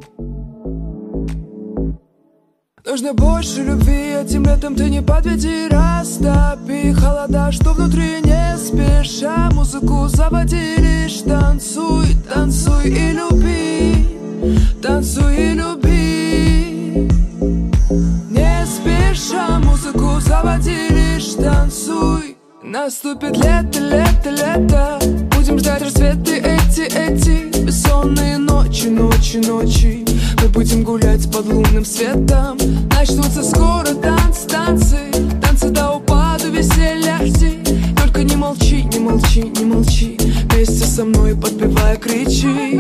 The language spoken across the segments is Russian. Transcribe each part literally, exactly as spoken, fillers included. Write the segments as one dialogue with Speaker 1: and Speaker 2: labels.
Speaker 1: Нужно больше любви, этим летом ты не подведи. Растопи холода, что внутри, не спеша музыку заводи. Лишь танцуй, танцуй и люби, танцуй и люби. Не спеша музыку заводи, лишь танцуй. Наступит лето, лето, лето. Будем ждать рассветы эти, эти бессонные ночи, ночи, ночи. Мы будем гулять под лунным светом. Начнутся скоро танцы, танцы, танцы до упаду, веселья жди. Только не молчи, не молчи, не молчи. Вместе со мной подпевая кричи.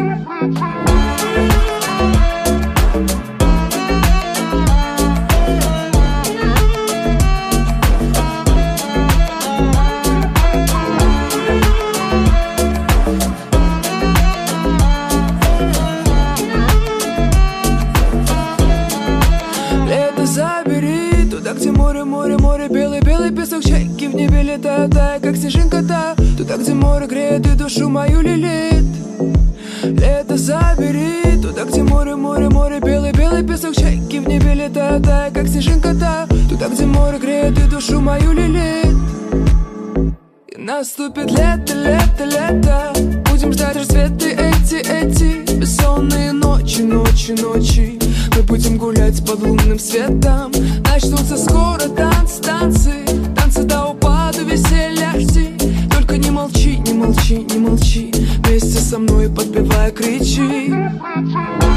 Speaker 1: Забери туда, где море, море, море. Белый, белый песок, чайки в небе летают, тая, как снежинка та. Туда, где море греет и душу мою лелеет. Лето забери туда, где море, море, море. Белый, белый песок, чайки в небе летают, тая, как снежинка та. Туда, где море греет и душу мою лелеет. И наступит лето, лето, лето. Будем ждать рассветы эти, эти бессонные ночи, ночи, ночи. Мы будем гулять под лунным светом. Начнутся скоро танцы, танцы, танцы до упаду, веселья жди. Только не молчи, не молчи, не молчи. Вместе со мной подпевая кричи.